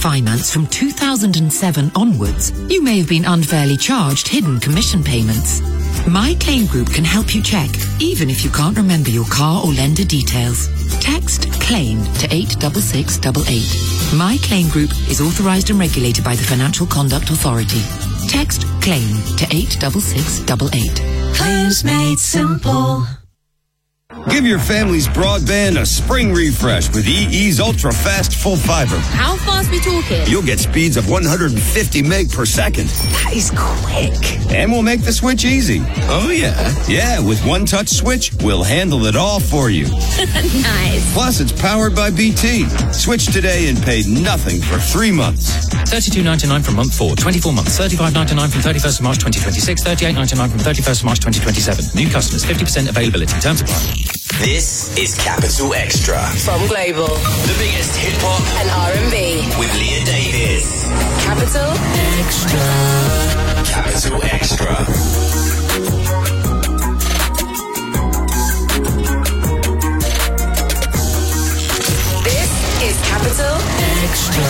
finance from 2007 onwards, you may have been unfairly charged hidden commission payments. My Claim Group can help you check, even if you can't remember your car or lender details. Text CLAIM to 86688. My Claim Group is authorised and regulated by the Financial Conduct Authority. Text CLAIM to 86688. Claims made simple. Give your family's broadband a spring refresh with EE's ultra-fast full fiber. How fast we talking? You'll get speeds of 150 meg per second. That is quick. And we'll make the switch easy. Oh, yeah? Yeah, with one-touch switch, we'll handle it all for you. Nice. Plus, it's powered by BT. Switch today and pay nothing for 3 months. $32.99 from month 4, 24 months, $35.99 from 31st of March 2026, $38.99 from 31st of March 2027. New customers, 50% availability. Terms apply. This is Capital Extra. From Global. The biggest hip-hop and R&B. With Leah Davis. Capital Extra. Capital Extra. This is Capital Extra.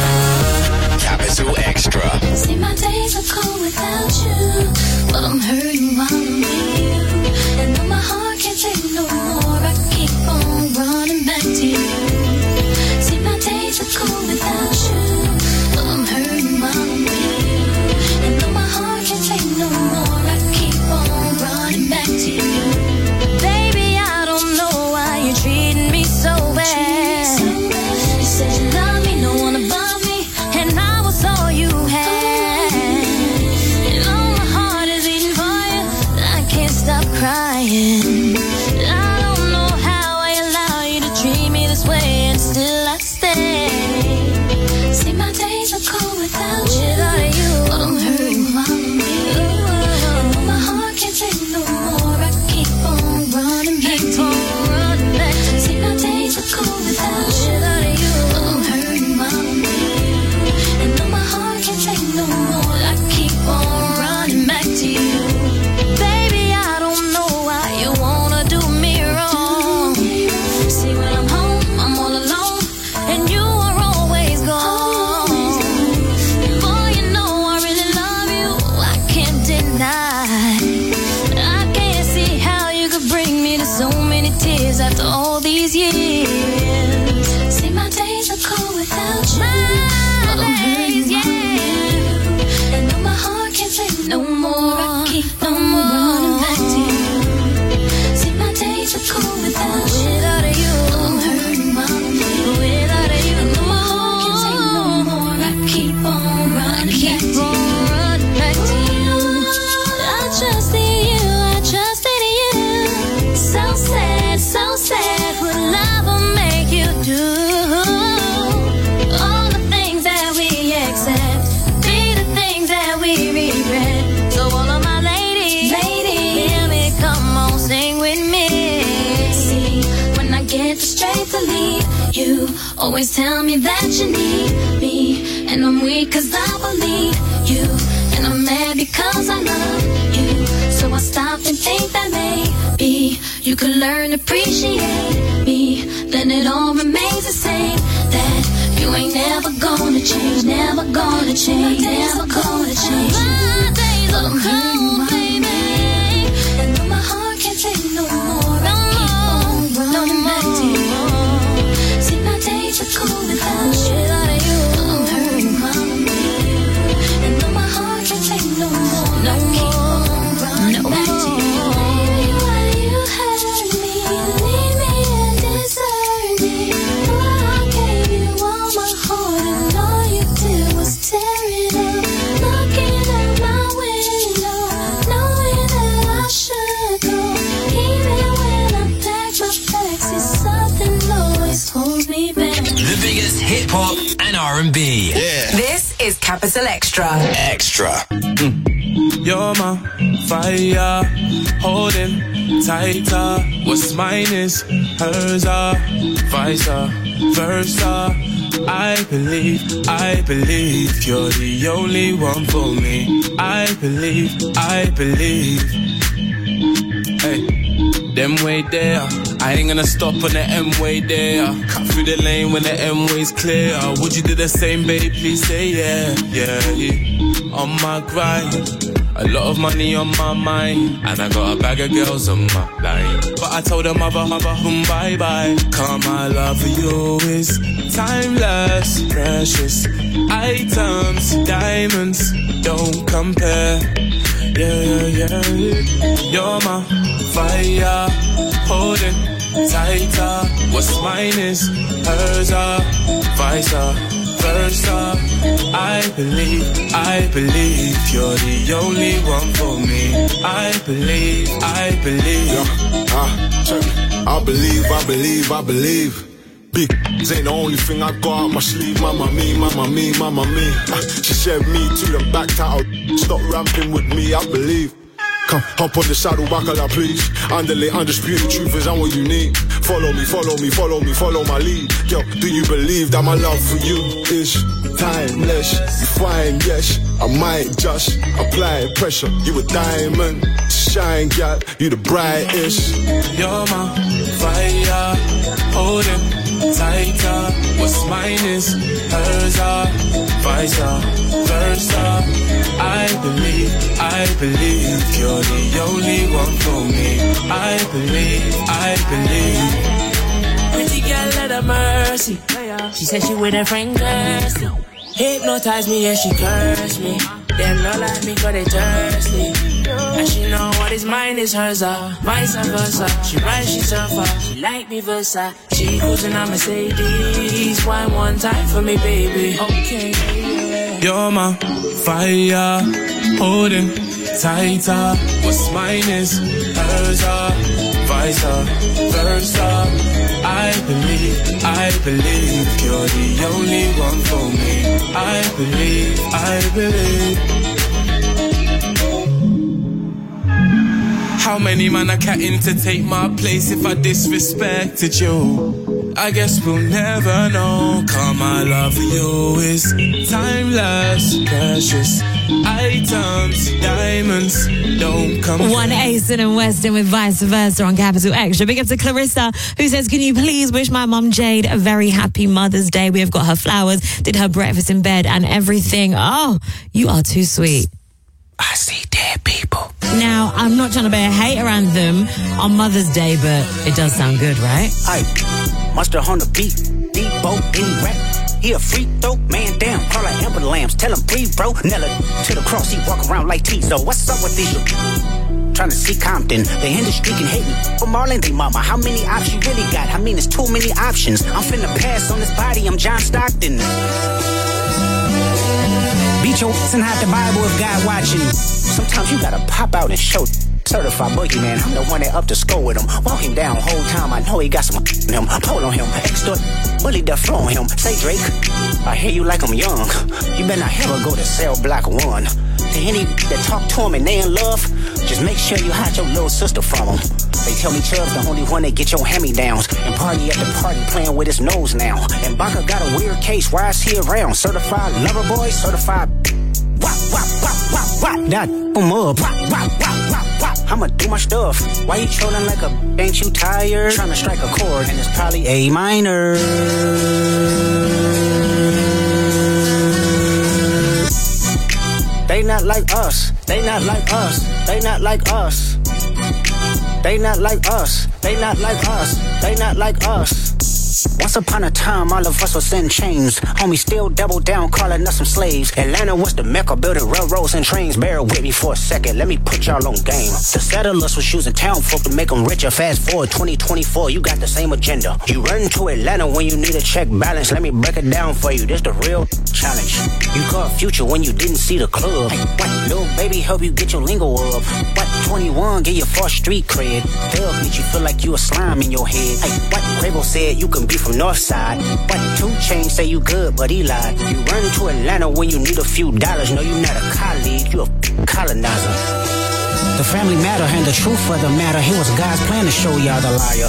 Capital Extra. See, my days are cold without you, but I'm hurting while I'm with you. And though my heart can't take no more, I keep on running back to you. See, my days are cold without you, but I'm hurting while I'm with you. And though my heart can't take no more, I keep on running back to you. Baby, I don't know why you're treating me so bad. You said you love me, no one above me, and I was all you had. You know my heart is beating for you, I can't stop crying. I don't know how I allow you to treat me this way, and still I stay. See, my days are cold without you, but I'm hurting while I'm with you. And though my heart can't take no more, I keep on running back to you. See, my days are cold without you, but I'm hurting while I'm with you. And though my heart can't take no more, I keep on running back to you. Baby, I don't know why you wanna do me wrong. See, when I'm home, I'm all alone, and you are always gone. Boy, you know I really love you, I can't deny. I can't see how you could bring me to so many tears after all these years. See, my days are cold without you, but I'm hurting while I'm with you. And though my heart can't take no more, I keep on running back to you. See, my days are cold without you, but I'm hurting while I'm with you. And though my heart can't take no more, I keep on running back to you. I trusted you, I trusted you. So sad, what love will make you do. All the things that we accept be the things that we regret. So all of my ladies, hear me, come on, sing with me. See, when I get the strength to leave, you always tell me that you need me. And I'm weak cause I believe you, and I'm mad because I love you. So I stop and think that maybe you could learn to appreciate me. Then it all remains the same, that you ain't never gonna change, never gonna change, never gonna change. My days are cold, baby, and though my heart can't take no more, I keep on running back to you. See, my days are cold without you, but I'm hurting while I'm with you. And though my heart can't take no more, I keep on running back to you. Baby, why you hurt me, leave me and desert me? Oh, I gave you all my heart, and all you did was tear it up. Looking out my window, knowing that I should go. Even when I pack my bags, it's something always holds me back. The biggest hip-hop and R&B. Yeah. This is Capital Extra. Extra. You're my fire, holding tighter. What's mine is hers, vice versa. I believe you're the only one for me. I believe. Hey, them way there, I ain't gonna stop on the M-way there. Cut through the lane when the M-way's clear. Would you do the same, babe? Please say yeah, yeah. On my grind, a lot of money on my mind, and I got a bag of girls on my line. But I told her mother, bye-bye. Cause my love for you is timeless, precious items, diamonds, don't compare. Yeah, yeah, yeah. You're my fire, holding tighter. What's mine is hers, vice versa. I believe you're the only one for me. I believe. Yeah, check it. I believe. Big ain't the only thing I got out my sleeve. Mama me. She said me to them back out. Stop ramping with me, I believe. Come, hop on the saddle, bacala, please. Underlay, undisputed truth is what you need. Follow me, follow my lead. Yo, do you believe that my love for you is timeless? You fine, yes. I might just apply pressure. You a diamond, shine, gal. You the brightest. You're my fire, holding tighter. What's mine is hers, vice versa. I believe you're the only one for me. I believe. Pretty girl, let her mercy. She said she with her friend Kirsty. Hypnotize me and she curse me. Them not like me cause they thirsty. And she know what is mine is hers, vice versa. She ride, she surfer, she like me versa. She cruising on Mercedes. Wine one time for me, baby. Okay, yeah. You're my fire, holding tighter. What's mine is hers, vice versa. I believe you're the only one for me. I believe. How many man I catting to take my place if I disrespected you? I guess we'll never know. Cause my love for you is timeless, precious items, diamonds, don't come. One Ace and Weston with Vice Versa on Capital Extra. Big up to Clarissa, who says, can you please wish my mum Jade a very happy Mother's Day? We have got her flowers, did her breakfast in bed and everything. Oh, you are too sweet. I see dead people. Now, I'm not trying to be a hater anthem on Mother's Day, but it does sound good, right? Aye, Monster on the beat, Debo, any rap. He a freak though, man damn, call like Amber Lambs, tell him breathe bro. Nella to the cross, he walk around like Tizo. What's up with these? Trying to see Compton, the industry can hate me. For Marlon, they mama, how many options you really got? I mean, it's too many options. I'm finna pass on this body, I'm John Stockton. Beat your ass and hide the Bible if God watching. Sometimes you gotta pop out and show. Certified boogeyman, I'm the one that up to score with him. Walk him down whole time, I know he got some in him. Pull on him, extort, bully the flow on him. Say Drake, I hear you like I'm young. You better not ever go to cell block 1. To any that talk to him and they in love, just make sure you hide your little sister from him. They tell me Chubb's the only one that get your hand-me-downs. And party at the party playing with his nose now. And Baka got a weird case, why is he around? Certified lover boy, certified wop, wop, wop, wop, wop. That up, wop, wop, wop, wop, wop. I'ma do my stuff. Why you trolling like a ain't you tired? Trying to strike a chord and it's probably A minor. They not like us. They not like us. They not like us. They not like us. They not like us. They not like us. Once upon a time, all of us was in chains. Homie still double down, calling us some slaves. Atlanta was the Mecca, building railroads and trains. Bear with me for a second, let me put y'all on game. The settlers was using town folk to make them richer. Fast forward 2024, you got the same agenda. You run to Atlanta when you need a check balance. Let me break it down for you, this the real challenge. You caught Future when you didn't see the club. Hey, what, little baby help you get your lingo up. What, 21 get your first street cred. Thug make you feel like you a slime in your head. Hey, what, Quavo said you can be from Northside. What, 2 Chainz say you good, but he lied. You run to Atlanta when you need a few dollars. No, you not a colleague, you a colonizer. The family matter and the truth of the matter. It was God's plan to show y'all the liar.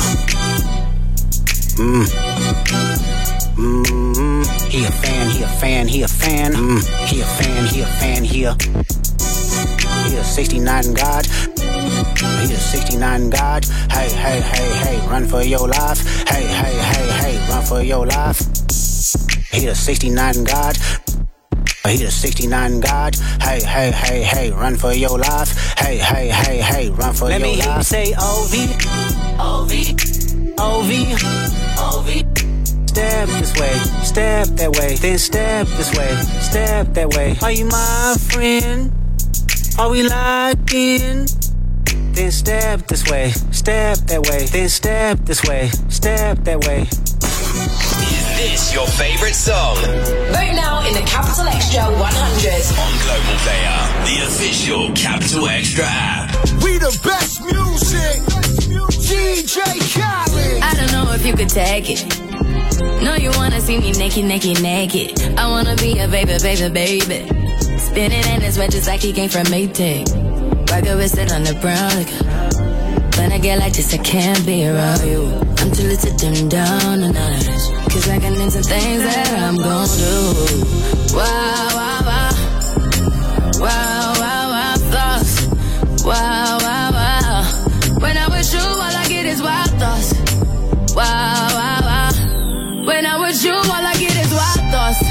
He a fan, he a fan, he a fan. He a fan, he a fan, he a 69 God. He the 69 God. Hey, hey, hey, hey, run for your life. Hey, hey, hey, hey, run for your life. He the 69 God. He the 69 God. Hey, hey, hey, hey, run for your life. Hey, hey, hey, hey, run for your life. Let me hear you say O-V, O-V, O-V, O-V. Step this way, step that way, then step this way, step that way. Are you my friend? Are we locked in? Then step this way, step that way, then step this way, step that way. Is this your favorite song? Vote now in the Capital Extra 100. On Global Player, the official Capital Extra app. We the best music. DJ Khaled. I don't know if you could take it. No, you wanna see me naked, naked, naked. I wanna be a baby, baby, baby. Spinning in his red just like he came from Maytag. Rocket with it on the brown liquor. When I get like this, I can't be around you. I'm too little to dim down and all of this. Cause I can into things that I'm gon' do. Wow, wow, wow. Wow, wow, wow, thoughts. Wow, wow, wow. When I'm with you, all I get is wild thoughts. Wow, wow, wow. When I'm with you, all I get is wild thoughts.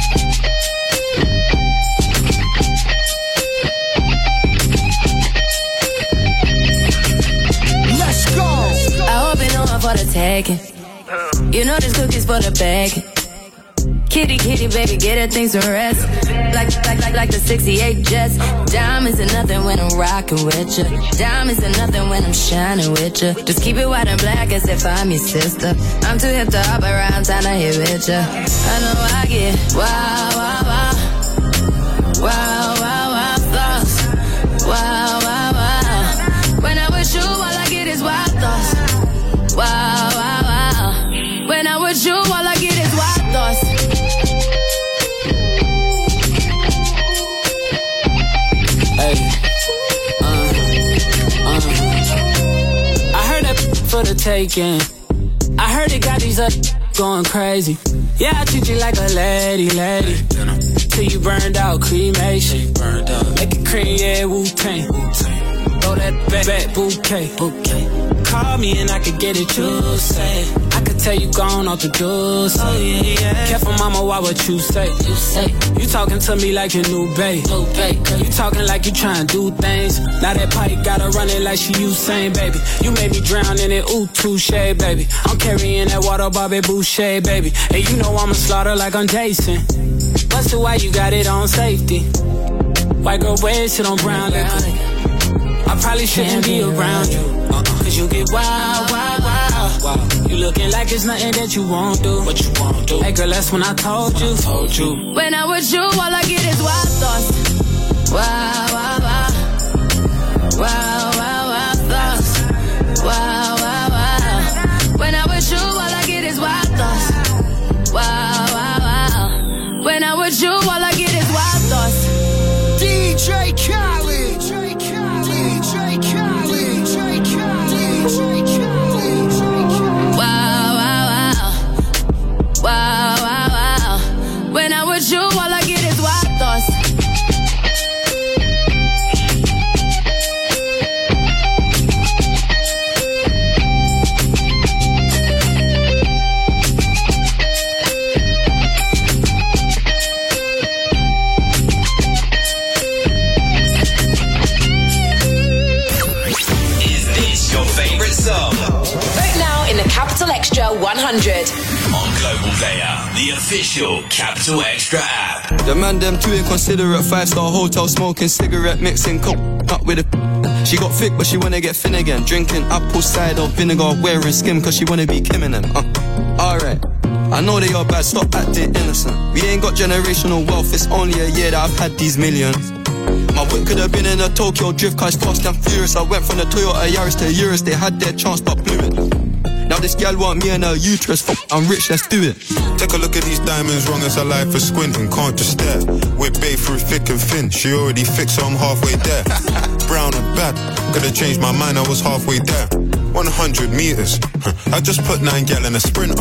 Let's go. I hope you know I'm for the taking. You know this cookie's for the bag. Kitty, kitty, baby, get her things to rest. Like the 68 Jets. Diamonds are nothing when I'm rocking with you. Diamonds are nothing when I'm shining with you. Just keep it white and black as if I'm your sister. I'm too hip to hop around, time to hit with you. I know I get wow, wow, wow. Wow, wow, wow, thoughts. Wow, wow, wow. When I'm with you, all I get is wild thoughts. Wow, wow, wow. When I'm with you, all I get is wild thoughts. Hey, I heard that for the taking. I heard it got these up going crazy. Yeah, I treat you like a lady, lady. Till you burned out, cremation. Make it cream, yeah, Wu-Tang. Throw that back bouquet. Call me and I could get it, you say. I could tell you gone off the doors. Oh yeah, yeah. Careful, mama, why what you say? You talking to me like your new babe. You talking like you trying to do things. Now that pipe gotta run it like she Usain, baby. You made me drown in it, ooh, touche, baby. I'm carrying that water, Bobby Boucher, baby. And you know I'ma slaughter like I'm Jason. Busted, why you got it on safety? White girl wear shit on brown liquor. I probably shouldn't be around you. Cause you get wild, wild, wild. You looking like it's nothing that you won't do. What you won't do? Hey girl, that's when I told you. When I'm with you, all I get is wild thoughts. Wow, wow, wow. Wow, wow, wow, thoughts. Wow, wow, wow. When I'm with you, all I get is wild thoughts. Wow, wow, wow. When I'm with you, all I get is wild thoughts. DJ Khaled. Wow, wow, wow. Wow, wow, wow. When I'm with you, all I get is wild thoughts. Vote now in the Capital Extra 100. On Global Player, the official Capital Extra app. The man them too inconsiderate. 5-star hotel smoking cigarette, mixing coke up with a. She got thick but she wanna get thin again. Drinking apple cider vinegar, wearing skim cause she wanna be Kim and them. Alright, I know they are bad, stop acting innocent. We ain't got generational wealth, it's only a year that I've had these millions. My whip could have been in a Tokyo drift car, fast and furious. I went from the Toyota Yaris to Urus, they had their chance but blew it. Now this gal want me and her uterus, I'm rich, let's do it. Take a look at these diamonds, wrong as a life for squinting, can't just stare. We're babe through thick and thin, she already fixed so I'm halfway there. Brown and bad, could've changed my mind, I was halfway there. 100 meters, I just put 9 gal in a sprinter.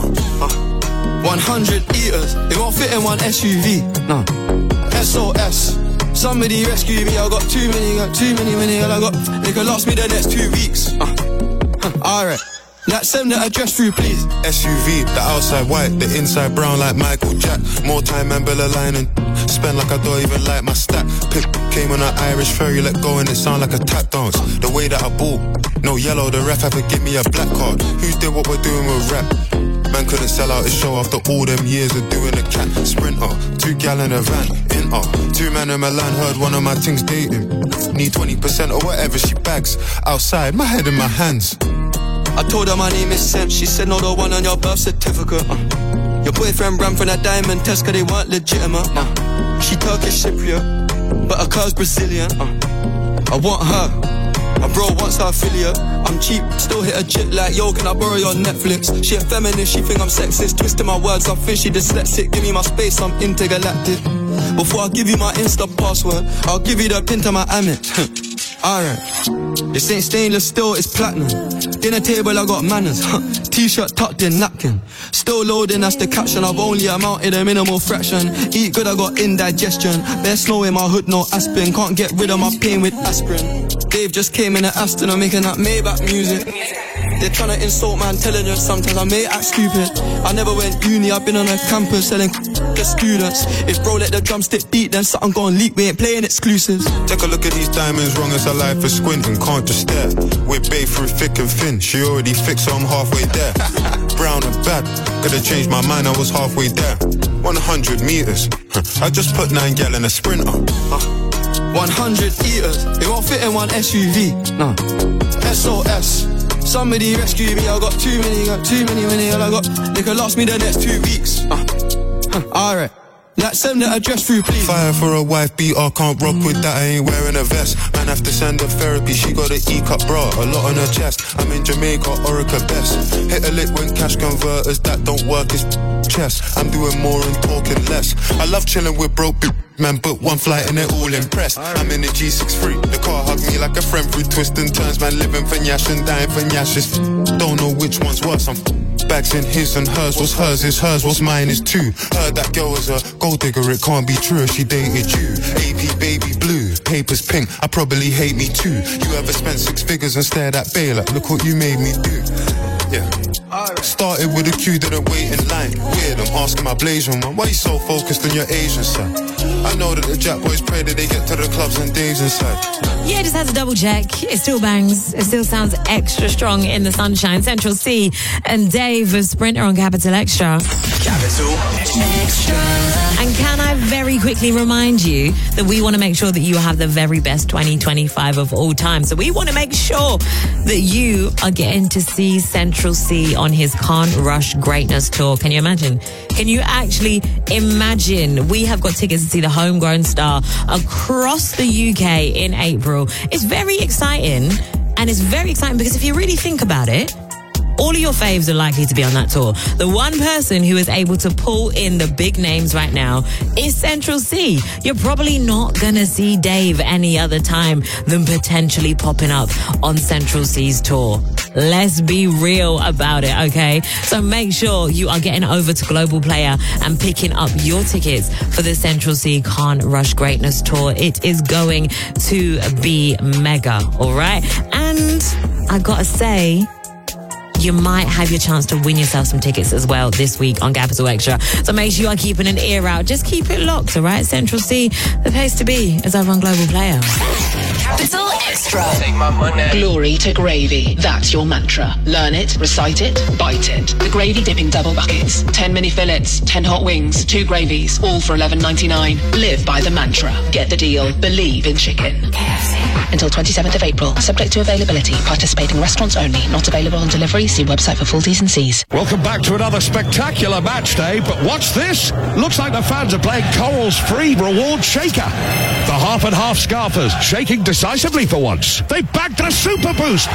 100 eaters, it won't fit in one SUV, no. SOS. Somebody rescue me, I got too many, I got, they could last me the next 2 weeks. Alright. Like, send the address through, please. SUV, the outside white, the inside brown like Michael Jack. More time and Bella line and spend like I don't even like my stack. Pick came on an Irish ferry, let go and it sound like a tap dance. The way that I ball, no yellow, the ref had to give me a black card. Who did what we're doing with rap? Man couldn't sell out his show after all them years of doing a cat. Sprinter, 2 gal in a van, in 2 man in Milan, heard one of my things dating. Need 20% or whatever she bags. Outside, my head in my hands. I told her my name is Sam. She said no, the one on your birth certificate. Your boyfriend ran from that diamond test 'cause they weren't legitimate. She Turkish Cypriot, but her car's Brazilian. I want her. My bro wants her affiliate. I'm cheap, still hit a jit like, yo, can I borrow your Netflix? She a feminist, she think I'm sexist. Twisting my words, I think she dyslexic. Give me my space, I'm intergalactic. Before I give you my Insta password, I'll give you the pin to my Amex. Alright. This ain't stainless steel, it's platinum. Dinner table, I got manners. T-shirt tucked in, napkin. Still loading, that's the caption. I've only amounted a minimal fraction. Eat good, I got indigestion. Bare snow in my hood, no aspirin. Can't get rid of my pain with aspirin. Dave just came in at Aston, I'm making that Maybach music. They're trying to insult my intelligence, sometimes I may act stupid. I never went uni, I've been on a campus selling to students. If bro let the drumstick beat, then something gon' leak, we ain't playing exclusives. Take a look at these diamonds, wrong as a life for squinting, can't just stare. We're bae through thick and thin, she already fixed, so I'm halfway there. Brown and bad, coulda changed my mind, I was halfway there. 100 meters, I just put 9 gal in a sprinter. 100 eaters, it won't fit in one SUV. No. SOS. Somebody rescue me, I got too many, I got, they could last me the next 2 weeks. Alright. Like, send the address through, please. Fire for a wife beater, can't rock with that, I ain't wearing a vest. Man have to send her therapy, she got an E-cup bra, a lot on her chest. I'm in Jamaica, Orica best. Hit a lick when cash converters, that don't work, it's chest. I'm doing more and talking less. I love chilling with broke man, book one flight and they're all impressed. I'm in a G63, the car hugged me like a friend through twists and turns. Man living for Nyash and dying for Nyash. Don't know which one's worse, I'm bags in his and hers. What's hers is hers, what's mine is too. Heard that girl was a gold digger, it can't be true if she dated you. AP baby blue, papers pink, I probably hate me too. You ever spent 6 figures and stared at Baylor, look what you made me do. Yeah. Started with a queue, didn't wait in line. Weird, I'm asking my Blasian man, why you so focused on your Asian side? I know that the Jack boys pray that they get to the clubs and Dave's inside. Yeah, just has a double check. It still bangs. It still sounds extra strong in the sunshine. Central C and Dave of Sprinter on Capital Extra. Capital Extra. And can I very quickly remind you that we want to make sure that you have the very best 2025 of all time. So we want to make sure that you are getting to see Central C on his Can't Rush Greatness tour. Can you imagine? Can you actually imagine? We have got tickets to see the homegrown star across the UK in April. It's very exciting. And it's very exciting because if you really think about it, all of your faves are likely to be on that tour. The one person who is able to pull in the big names right now is Central C. You're probably not going to see Dave any other time than potentially popping up on Central C's tour. Let's be real about it, okay? So make sure you are getting over to Global Player and picking up your tickets for the Central C Can't Rush Greatness tour. It is going to be mega, all right? And I gotta say, you might have your chance to win yourself some tickets as well this week on Capital Extra. So make sure you are keeping an ear out. Just keep it locked, all right? Central C, the place to be, is over on Global Player. Capital Extra. Take my money. Glory to gravy. That's your mantra. Learn it, recite it, bite it. The Gravy Dipping Double Buckets. 10 mini fillets, 10 hot wings, 2 gravies, all for $11.99. Live by the mantra. Get the deal. Believe in chicken. KFC. Until 27th of April. Subject to availability. Participating restaurants only. Not available on delivery. See website for full T's and C's. Welcome back to another spectacular match day, but what's this? Looks like the fans are playing Coral's free reward shaker. The half and half scarfers shaking decisively for once. They bagged a super boost.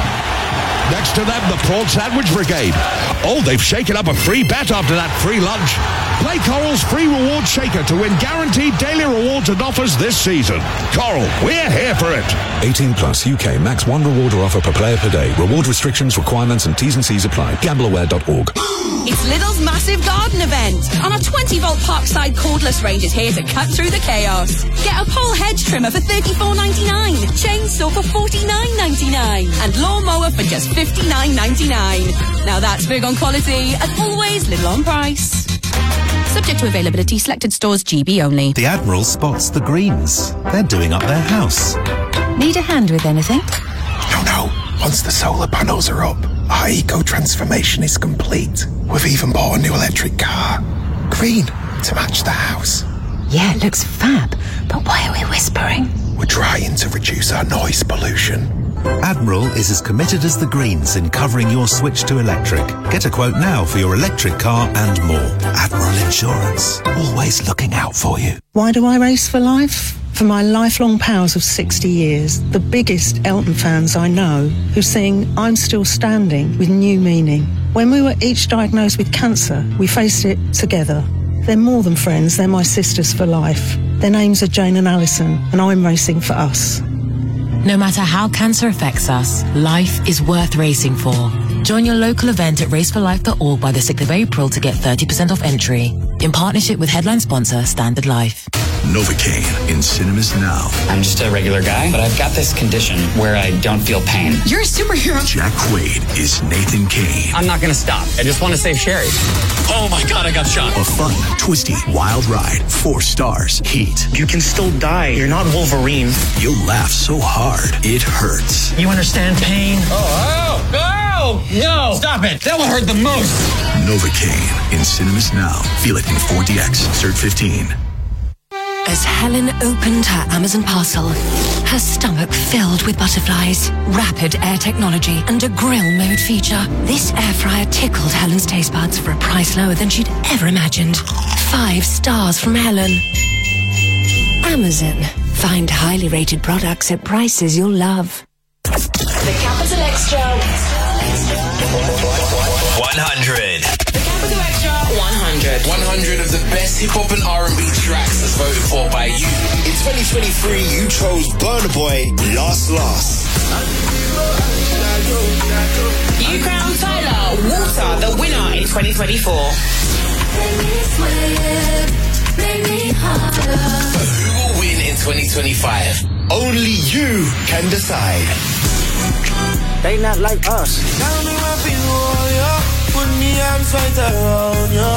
Next to them, the Prawn Sandwich Brigade. Oh, they've shaken up a free bet after that free lunch. Play Coral's free reward shaker to win guaranteed daily rewards and offers this season. Coral, we're here for it. 18 plus UK max one reward or offer per player per day. Reward restrictions, requirements and T's and C's apply. Gambleaware.org. It's Lidl's massive garden event. And our 20-volt Parkside cordless range is here to cut through the chaos. Get a pole hedge trimmer for $34.99, chainsaw for $49.99, and lawnmower for just $59.99. Now that's big on quality and always Lidl on price. Subject to availability, selected stores, GB only. The Admiral spots the Greens. They're doing up their house. Need a hand with anything? No. Once the solar panels are up, our eco-transformation is complete. We've even bought a new electric car. Green, to match the house. Yeah, it looks fab. But why are we whispering? We're trying to reduce our noise pollution. Admiral is as committed as the Greens in covering your switch to electric. Get a quote now for your electric car and more. Admiral Insurance, always looking out for you. Why do I race for life? For my lifelong pals of 60 years, the biggest Elton fans I know, who sing I'm Still Standing with new meaning. When we were each diagnosed with cancer, we faced it together. They're more than friends, they're my sisters for life. Their names are Jane and Alison, and I'm racing for us. No matter how cancer affects us, life is worth racing for. Join your local event at raceforlife.org by the 6th of April to get 30% off entry. In partnership with headline sponsor Standard Life. Novocaine in cinemas now. I'm just a regular guy, but I've got this condition where I don't feel pain. You're a superhero. Jack Quaid is Nathan Kane. I'm not gonna stop. I just want to save Sherry. Oh my God, I got shot. A fun, twisty, wild ride. 4 stars. Heat. You can still die. You're not Wolverine. You'll laugh so hard, it hurts. You understand pain? No! Stop it! That will hurt the most. Novocaine in cinemas now. Feel it in 4DX. Cert 15. As Helen opened her Amazon parcel, her stomach filled with butterflies, rapid air technology, and a grill mode feature, this air fryer tickled Helen's taste buds for a price lower than she'd ever imagined. 5 stars from Helen. Amazon. Find highly rated products at prices you'll love. The Capital Extra 100. The Capital Extra 100. 100 of the best hip-hop and R&B tracks as voted for by you. In 2023, you chose Burna Boy, Lost. You crowned Tyler Water the winner in 2024. Who will win in 2025? Only you can decide. They not like us. Tell me what you want, yo. Put me arms right around you.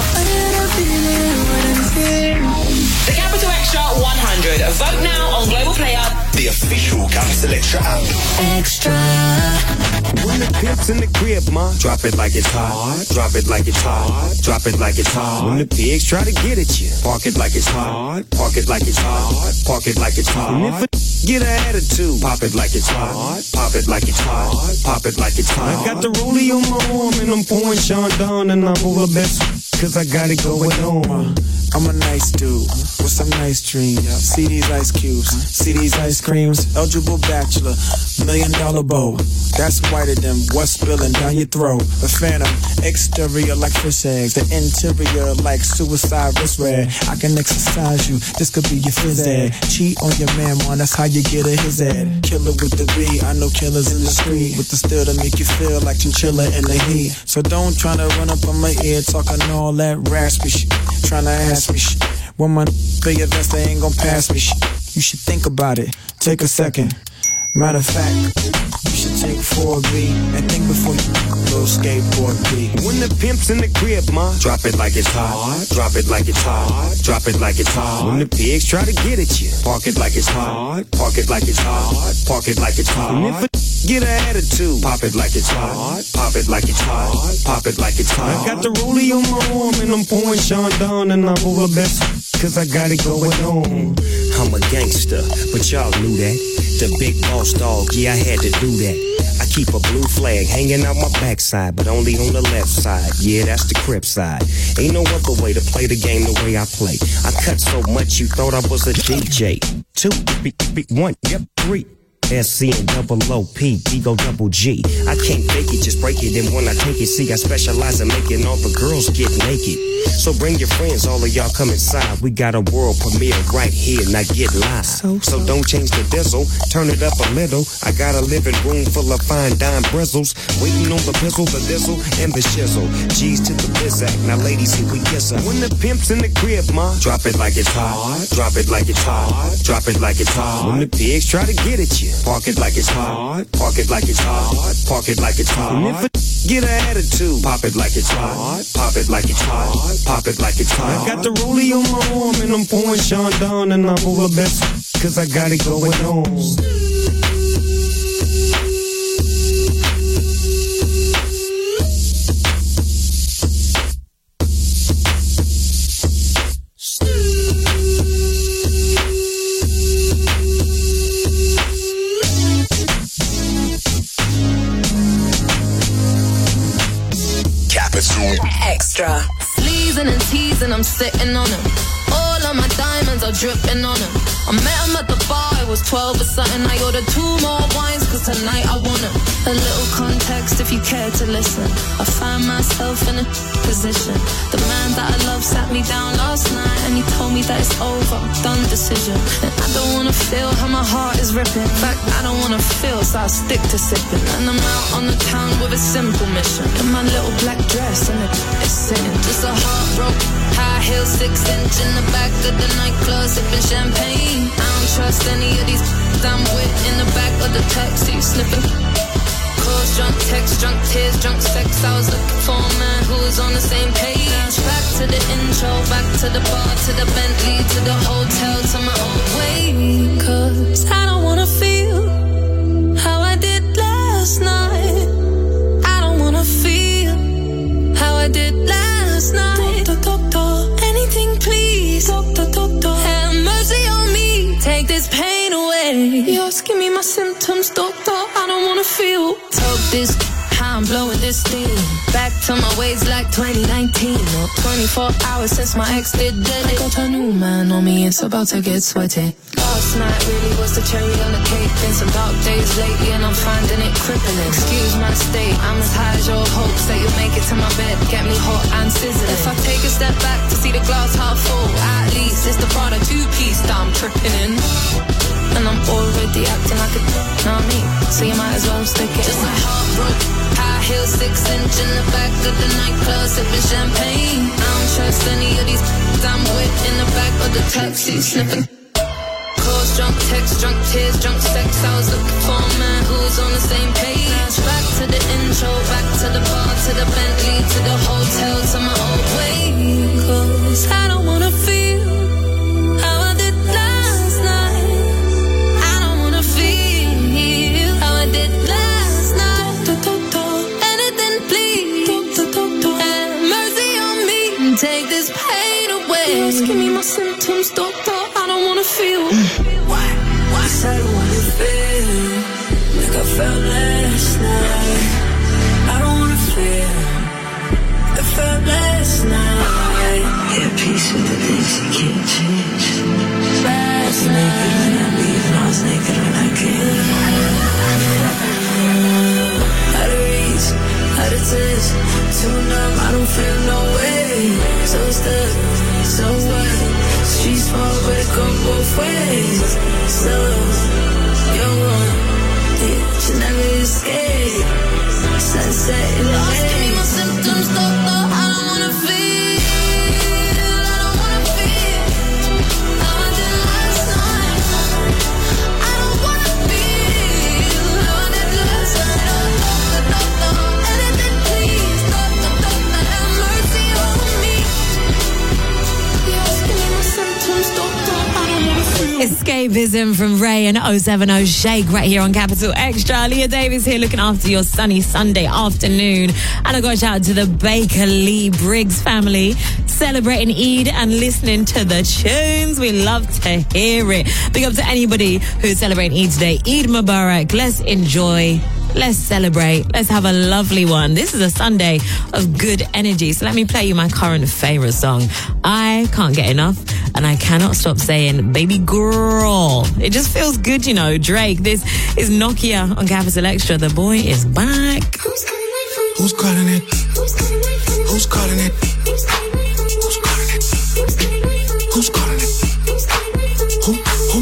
The Capital Extra 100. Vote now on Global Player. The official Capital Extra app. Extra. When the pimp's in the crib, ma, drop it like it's hot. Drop it like it's hot. Drop it like it's hot. When the pigs try to get at you, park it like it's hot. Park it like it's hot. Park it like it's hot. And if a get an attitude, pop it like it's hot. Pop it like it's hot. Pop it like it's hot. I got the rollie on my arm and I'm pouring Sean down and I'm over best cause I got it going on. I'm a nice dude with some nice dreams. See these ice cubes, see these ice creams. Eligible bachelor, $1 million bow. That's whiter than what's spilling down your throat. A phantom, exterior like fish eggs, the interior like suicide wrist red. I can exercise you, this could be your phys ed. Cheat on your man, man, that's how you get a his ed. Killer with the B, I know killers in the street with the steel to make you feel like chinchilla in the heat. So don't try to run up on my ear talking all that raspy shit. Trying to ask me shit. When my pay your vest, they ain't gon' pass me shit. You should think about it. Take a second. Matter of fact, you should take 4B and think before you little skateboard B. When the pimp's in the crib, ma, drop it like it's hot. Drop it like it's hot. Drop it like it's hot. When the pigs try to get at you, park it like it's hot. Park it like it's hot. Park it like it's hot. And if a get an attitude, pop it like it's hot. Pop it like it's hot. Pop it like it's hot. I got the rollie on my arm and I'm pouring Sean down and I'm over best cause I got it going on. I'm a gangster, but y'all knew that. The big boss dog, yeah, I had to do that. I keep a blue flag hanging out my backside, but only on the left side. Yeah, that's the Crip side. Ain't no other way to play the game the way I play. I cut so much you thought I was a DJ. 2, 1, yep, 3. SC and double OP, Digo double G. I can't fake it, just break it. And when I take it, see, I specialize in making all the girls get naked. So bring your friends, all of y'all come inside. We got a world premiere right here, now get live. So don't change the diesel, turn it up a little. I got a living room full of fine dime bristles, waiting on the pistol, the dizzle, and the shizzle. G's to the bizac, now ladies, here we kiss her. When the pimp's in the crib, ma, drop it like it's hot, drop it like it's hot, drop it like it's hot. When the pigs try to get at you, park it like it's hot, park it like it's hot, park it like it's hot. And if a get an attitude, pop it like it's hot, pop it like it's hot, pop it like it's hot. I got the rollie on my arm and I'm pouring Sean down and I'm over best cause I got it going on. Extra. Sleazing and teasing, I'm sitting on them. All of my diamonds are dripping on them. I met him at the bar, it was 12 or something. I ordered 2 more wines, cause tonight I want them. A little context if you care to listen. I find myself in a position. The man that I love sat me down last night and he told me that it's over, done decision. And I don't wanna feel how my heart is ripping. In fact, I don't wanna feel, so I stick to sipping. And I'm out on the town with a simple mission. In my little black dress and it's sitting. Just a heartbroken, high heel, 6-inch in the back of the nightclub, sipping champagne. I don't trust any of these I'm with in the back of the taxi, sniffing. Calls, drunk texts, drunk tears, drunk sex. I was looking for a man who was on the same page. Back to the intro, back to the bar, to the Bentley, to the hotel, to my own way. Cause I don't wanna feel how I did last night. I don't wanna feel how I did last night. Anything please, have mercy on me, take this pain away. You're asking me my symptoms, doctor, I don't wanna feel. Talk this, how I'm blowing this steam. Back to my ways like 2019, or 24 hours since my ex did dead. I got a new man on me, it's about to get sweaty. Last night really was the cherry on the cake. Been some dark days lately and I'm finding it crippling. Excuse my state, I'm as high as your hopes that you'll make it to my bed, get me hot and sizzling. If I take a step back to see the glass half full, at least it's the Prada 2-piece that I'm tripping in. And I'm already acting like a know what I mean? So you might as well stick it. Just my heart broke, high heel, 6-inch in the back of the nightclub, sipping champagne. I don't trust any of these I'm with in the back of the taxi, sniffing. Calls, drunk texts, drunk tears, drunk sex. I was looking for a man who was on the same page. Back to the intro, back to the bar, to the Bentley, to the hotel, to my old way. Cause I don't wanna feel how I did last night. I don't wanna feel how I did last night. Anything please, have mercy on me, take this pain away. You're asking me my symptoms, doctor, I don't wanna feel. What? I said I wanna feel like I felt last night. I don't wanna feel like I felt last night. At peace with the things you can't change. Last night I leave and I was naked when I came. Out of reach, out of touch, too numb, I don't feel no way. So stuck, so what? Streets fall, but it go both ways. So, you're one, you never escape. Sunset in the day. Give me my symptoms, doctor, I don't wanna feel. I don't wanna feel how I did last night. I don't wanna feel how I did last night. Doctor, anything please, doctor, have mercy on me. You're asking me my symptoms, doctor, I don't wanna feel. Escapism from Ray and 070 Shake right here on Capital Extra. Leah Davis here looking after your sunny Sunday afternoon. And I got a shout out to the Baker Lee Briggs family celebrating Eid and listening to the tunes. We love to hear it. Big up to anybody who's celebrating Eid today. Eid Mubarak. Let's enjoy Let's celebrate. Let's have a lovely one. This is a Sunday of good energy. So let me play you my current favorite song. I can't get enough, and I cannot stop saying, baby girl. It just feels good, you know. Drake, this is Nokia on Capital Extra. The boy is back. Who's calling it? Who's calling it? Who's calling it? Who's calling it? Who's calling it? Who?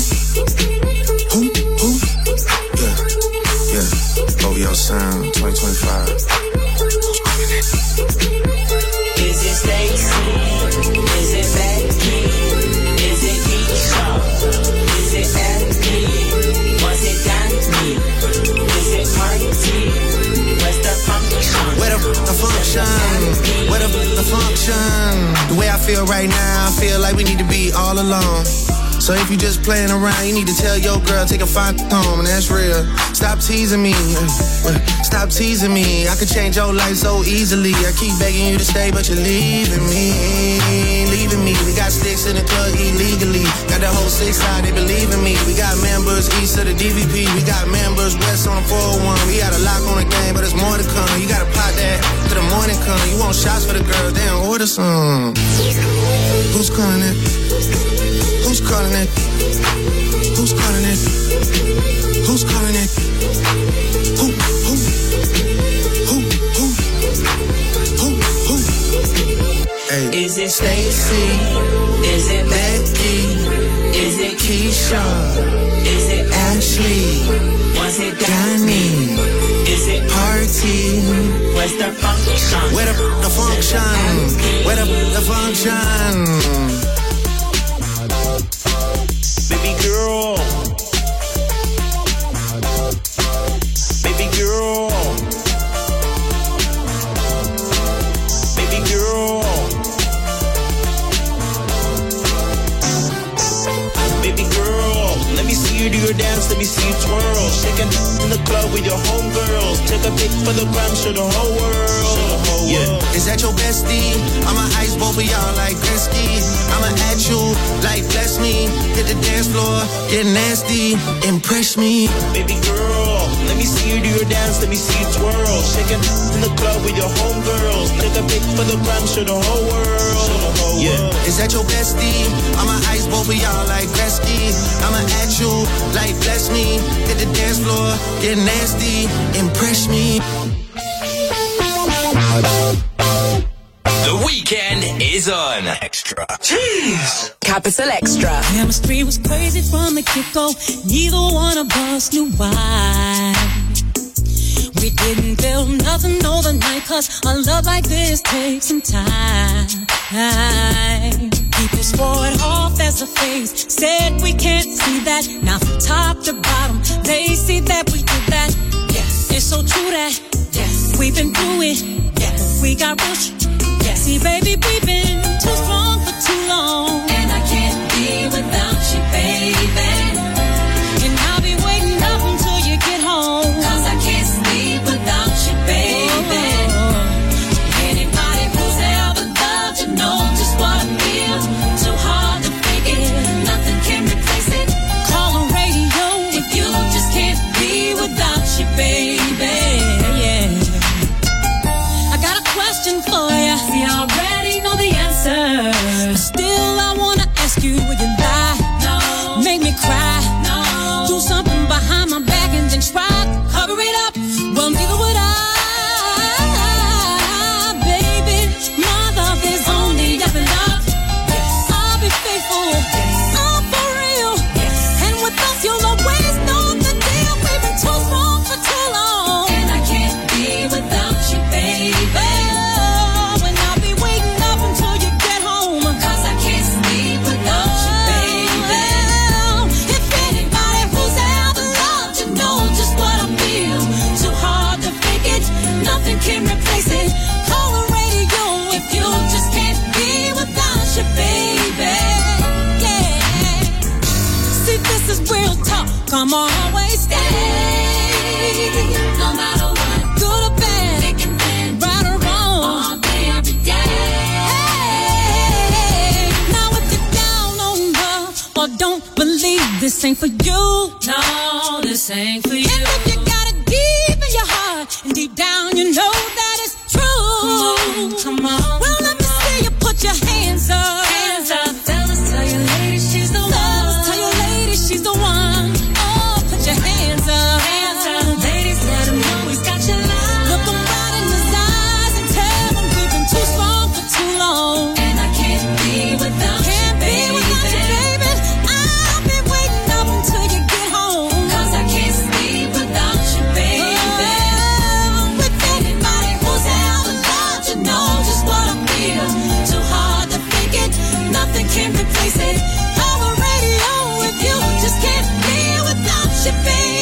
Yeah. OVO Sound 2025. Who's calling it? Is it Stacy? Is it Becky? Is it Keisha? Is it Effie? Was it Danny? Is it Marty? Where's the function? Where the function? Where the function? The way I feel right now, I feel like we need to be all alone. So if you just playing around, you need to tell your girl, take a fine home, and that's real. Stop teasing me, stop teasing me. I could change your life so easily. I keep begging you to stay, but you're leaving me. We got sticks in the club illegally. Got the whole 6 side, they believe in me. We got members east of the DVP. We got members west on the 401. We got a lock on the game, but there's more to come. You gotta pot that till the morning come. You want shots for the girl, damn, order some. Who's calling it? Who's calling it? Who's calling it? Who's calling it? Who? Hey. Is it Stacy? Is it Becky? Is it Keisha? Is it Ashley? Was it Danny? Is it Party? Where's the function? Where the function? Where the function? Baby girl. Baby girl. Baby girl. Baby girl, let me see you do your dance, let me see you twirl. Shaking in the club with your homegirls. Take a pic for the gram, show the whole world. Yeah. Is that your bestie? I'ma ice both of y'all like Gretzky. I'ma at you like bless me. Hit the dance floor, get nasty, impress me. Baby girl, let me see you do your dance, let me see you twirl. Shaking in the club with your homegirls. Take a pic for the gram, show the whole world. Yeah. Is that your bestie? I'ma ice both of y'all like Gretzky. I'ma at you like bless me. Hit the dance floor, get nasty, impress me. The weekend is on Extra. Jeez. Capital Extra. Chemistry was crazy from the get-go. Neither one of us knew why. We didn't build nothing overnight, 'cause a love like this takes some time. People swore it off as a phase, said we can't see that. Now from top to bottom, they see that we did that. Yes, it's so true that we've been through it. Yes, we got pushed. Yes, see, baby, we've been too strong for too long, and I can't be without you, baby. And I'll be waiting up until you get home, 'cause I can't sleep without you, baby. Anybody who's ever loved you knows just what I feel. Too hard to fake it, nothing can replace it. Call the radio if you just can't be without you, baby. Yeah. I got a question for you. See, I already know the answer. Still, I wanna ask you, would you lie? No. Make me cry? No. Do something behind my back and then try to cover it up? Well, neither would I, baby. My love is only ever love. Yes. I'll be faithful. Yes. I'm for real. Yes. And with us, you'll always know the deal. We've been too strong for too long, and I can't be without you, baby. Can replace it. Call the radio if you just can't be without you, baby. Yeah. See, this is real talk. Come on, always stay. No matter what, good or bad, thick and thin, right or wrong, all day, every day. Hey, now if you're down on love or don't believe, this ain't for you. No, this ain't for you. And if you got it deep in your and deep down you know that it's true. Come on. Well, let me see you put your hands up. Hands up. Fellas, tell your lady she's the one. Fellas, tell your lady she's the one. Oh, put your hands up. Hands up. Ladies, let them know he's got your love. Look them right in his eyes and tell them we've been too strong for too long. And I can't be without you, baby. I'll be waiting up until you get home. 'Cause I can't sleep without you, baby. With anybody who's ever loved, you know just what I feel. Too hard to fake it, nothing can replace it. I'm a radio with you, just can't be without you, baby.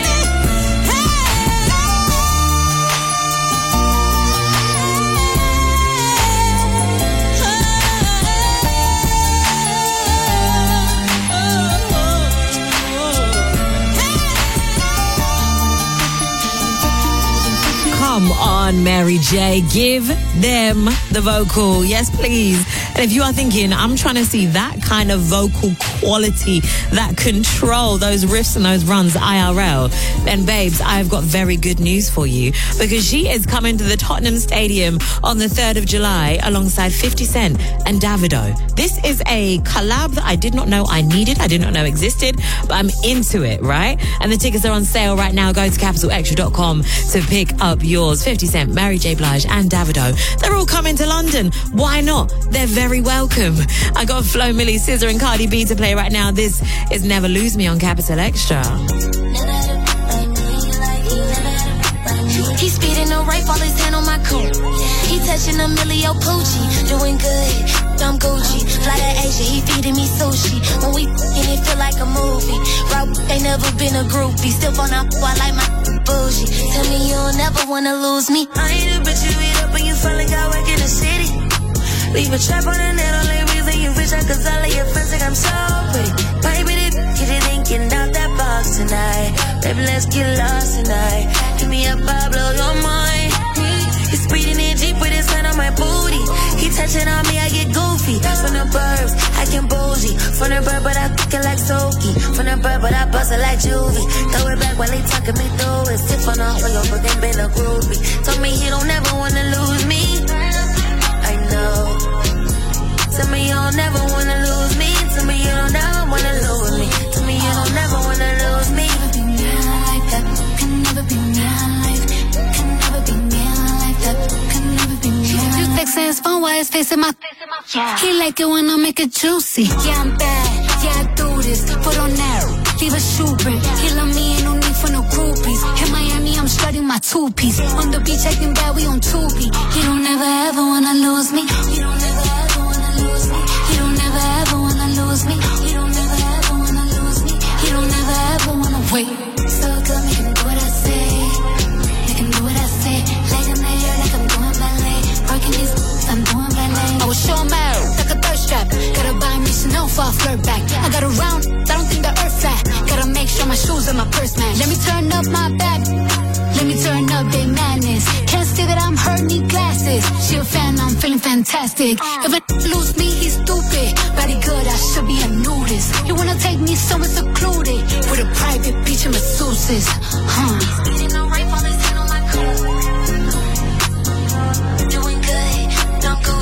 Come on, Mary J. Give them the vocal. Yes, please. And if you are thinking, I'm trying to see that kind of vocal quality, that control, those riffs and those runs IRL, then babes, I've got very good news for you, because she is coming to the Tottenham Stadium on the 3rd of July alongside 50 Cent and Davido. This is a collab that I did not know I needed. I did not know existed, but I'm into it, right? And the tickets are on sale right now. Go to capitalextra.com to pick up yours. 50 Cent, Mary J. Blige and Davido. They're all coming to London. Why not? They're very welcome. I got Flo Milli, SZA and Cardi B to play right now. This is Never Lose Me on Capital Extra. He's speeding no right, all his hand on my coat. He touching a Millie Poochie, doing good. I'm Gucci, fly to Asia, he feeding me sushi. When we f***ing, it feel like a movie. Rob ain't never been a groupie, still phone up, I like my bougie. Tell me you'll never wanna lose me. I ain't a bitch you eat up and you finally got work in the city. Leave a trap on the net, only reason you wish I could all of your friends think I'm so pretty. Baby, get it thinking out that box tonight. Baby, let's get lost tonight. Hit me up, I'll blow your mind. He's speeding in Jeep with his hand on my booty. He touching on me, I get goofy. From the burbs, I can bougie. From the bird, but I fucking like Soaky. From the bird, but I bust it like Juvie. Throw it back while they talking me through it. Tip on the Oreo, but they been a groupie. Told me he don't ever wanna lose me. I know. Tell me you don't never wanna lose me. Tell me you don't never wanna lose me. Tell me you don't never wanna lose me. Can never be mine like that. Can never be mine like that. Can never be mine like that. Can never be mine. You texting his phone while his face in my. Yeah. He like it when I make it juicy. Yeah, I'm bad. Yeah, I do this. Put on narrow. Leave a shoe print. He love me, ain't no need for no groupies. In Miami, I'm strutting my two-piece. On the beach, acting bad, we on 2B. He don't ever ever wanna lose me. He don't ever ever wanna lose me. He don't ever ever wanna lose me. He don't ever ever wanna lose me. He don't ever ever wanna wait. So good, make him do what I say. Make him do what I say. Leg in the air like I'm doing ballet. Working these, I'm doing ballet. I was show him out, like a thirst trap. Gotta buy me Chanel for a flirt back. I got around, I don't think the earth flat. Gotta make sure my shoes and my purse match. Let me turn up my back. Let me turn up their madness. Can't say that I'm hurting, need glasses. She a fan, I'm feeling fantastic. If I lose me, he's stupid. Very good, I should be a nudist. You wanna take me somewhere secluded with a private beach and masseuses. Speeding no rape, all his hand on my coat. Doing good, don't go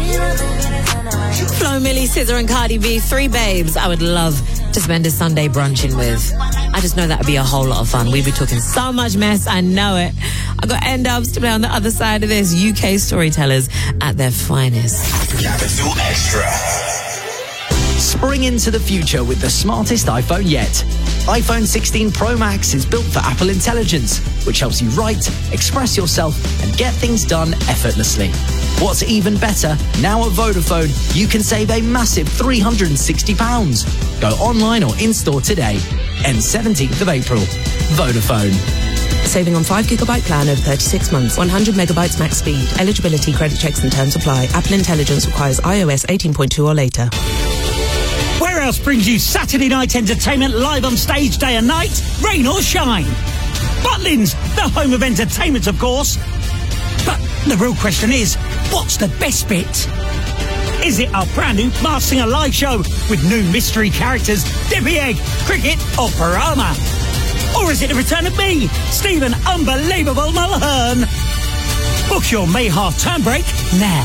Flo Milli, SZA and Cardi B, 3 babes I would love to spend a Sunday brunching with. I just know that would be a whole lot of fun. We'd be talking so much mess, I know it. I got N-Dubs to play on the other side of this. UK storytellers at their finest. Capital Extra. Spring into the future with the smartest iPhone yet. iPhone 16 Pro Max is built for Apple Intelligence, which helps you write, express yourself, and get things done effortlessly. What's even better, now at Vodafone, you can save a massive £360. Go online or in-store today. Ends 17th of April. Vodafone. Saving on 5GB plan over 36 months. 100 megabytes max speed. Eligibility, credit checks and terms apply. Apple Intelligence requires iOS 18.2 or later. Where else brings you Saturday night entertainment live on stage day and night? Rain or shine. Butlins, the home of entertainment, of course. But the real question is, what's the best bit? Is it our brand new Masked Singer live show with new mystery characters, Debbie Egg, Cricket or Parama? Or is it the return of me, Stephen Unbelievable Mulhern? Book your May half-term break now.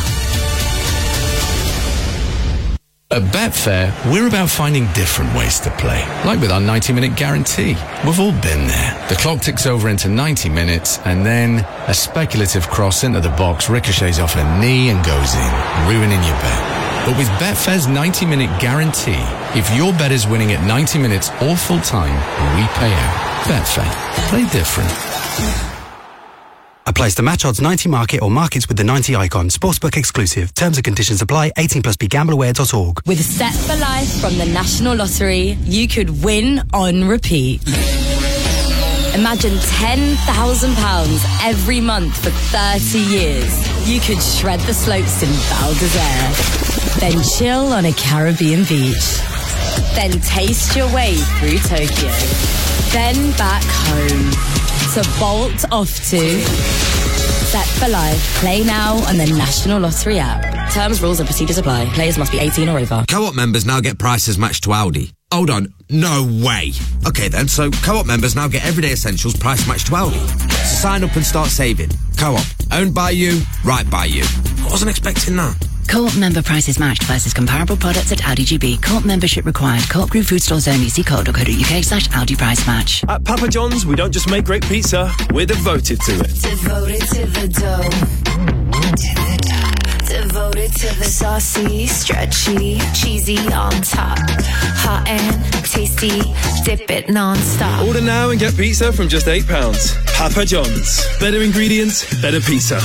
At Betfair, we're about finding different ways to play. Like with our 90-minute guarantee. We've all been there. The clock ticks over into 90 minutes, and then a speculative cross into the box ricochets off a knee and goes in, ruining your bet. But with Betfair's 90-minute guarantee, if your bet is winning at 90 minutes or full time, we pay out. Betfair. Play different. Applies to match odds 90 market or markets with the 90 icon. Sportsbook exclusive. Terms and conditions apply. 18 plus BeGambleAware.org. With Set for Life from the National Lottery, you could win on repeat. Imagine £10,000 every month for 30 years. You could shred the slopes in Val d'Isere, then chill on a Caribbean beach, then taste your way through Tokyo, then back home to bolt off to. Set for Life. Play now on the National Lottery app. Terms, rules and procedures apply. Players must be 18 or over. Co-op members now get prices matched to Aldi. Hold on, no way. Okay then, so Co-op members now get everyday essentials price matched to Aldi. So sign up and start saving. Co-op, owned by you, right by you. I wasn't expecting that. Co-op member prices matched versus comparable products at Aldi GB. Co-op membership required. Co-op Group food stores only. See co.co.uk/Aldi price match. At Papa John's, we don't just make great pizza, we're devoted to it. Devoted to the dough. Devoted to the saucy, stretchy, cheesy on top. Hot and tasty, dip it non-stop. Order now and get pizza from just £8. Papa John's. Better ingredients, better pizza.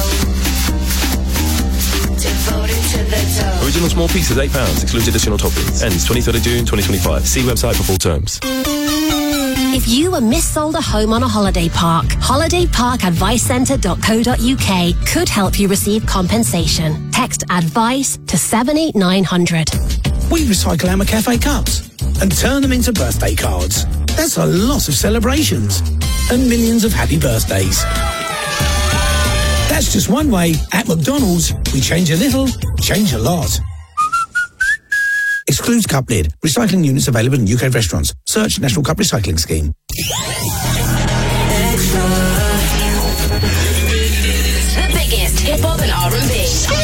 Original small pizzas, £8. Excludes additional toppings. Ends 23rd of June 2025. See website for full terms. If you were missold a home on a holiday park, holidayparkadvicecentre.co.uk could help you receive compensation. Text ADVICE to 78900. We recycle our McCafe cups and turn them into birthday cards. That's a lot of celebrations and millions of happy birthdays. That's just one way. At McDonald's, we change a little, change a lot. Excludes cup lid. Recycling units available in UK restaurants. Search National Cup Recycling Scheme. The biggest hip-hop and R&B.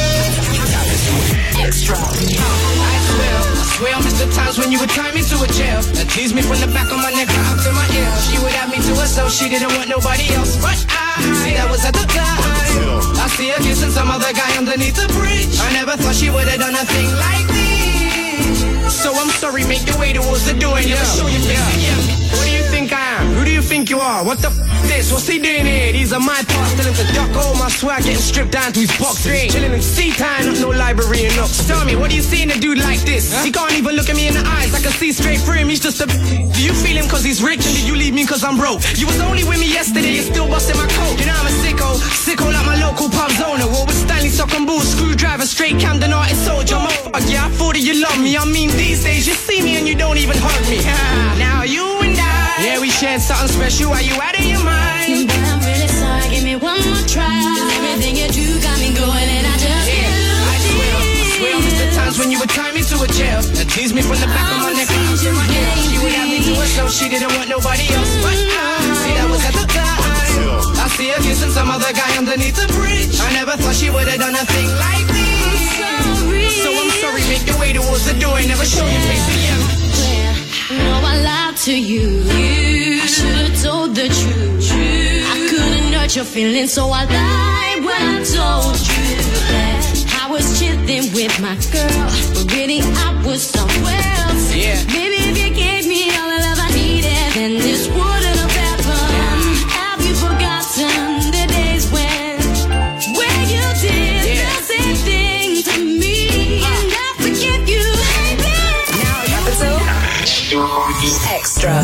Extra. I swear I missed the times when you would tie me to a jail and tease me from the back of my neck right up to my ear. She would have me to herself, she didn't want nobody else. But that was at the time. I see her kissing some other guy underneath the bridge. I never thought she would have done a thing like this. So I'm sorry, make your way towards the door and never show your face again. What do you think I am? Who do you think you are? What the this? What's he doing here? These are my parts, telling him to duck all my swag, getting stripped down to his boxes. Chilling in sea time, not no library and nooks. Tell me, what do you see in a dude like this? He can't even look at me in the eyes, I can see straight through him, he's just a... Do you feel him cause he's rich and did you leave me cause I'm broke? You was only with me yesterday, you're still busting my coat. You know I'm a sicko like my local pub's owner. War with Stanley, sock and boots, screwdriver, straight Camden artist soldier. Motherfucker, yeah, I thought that you love me. I mean these days you see me and you don't even hug me. Now you and I, yeah, we shared something special. Are you out of your mind? But I'm really sorry, give me one more try. Everything you do got me going and I just can't lose. I swear I missed the times when you would tie me to a jail and tease me from the back of my neck and out to my ear. She would have me to herself, she didn't want nobody else. But that was at the time. I see her kissing some other guy underneath the bridge. I never thought she would have done a thing like this. So I'm sorry, make your way towards the door and never show your face again. No, I lied to you. I should have told the truth. I couldn't hurt your feelings, so I lied when I told you that I was chilling with my girl, but really I was somewhere else. Yeah. Baby, if you gave me all the love I needed, then this wouldn't have happened. Have you forgotten the days when you did the same thing to me? And I forgive you, baby. Now Capital Extra.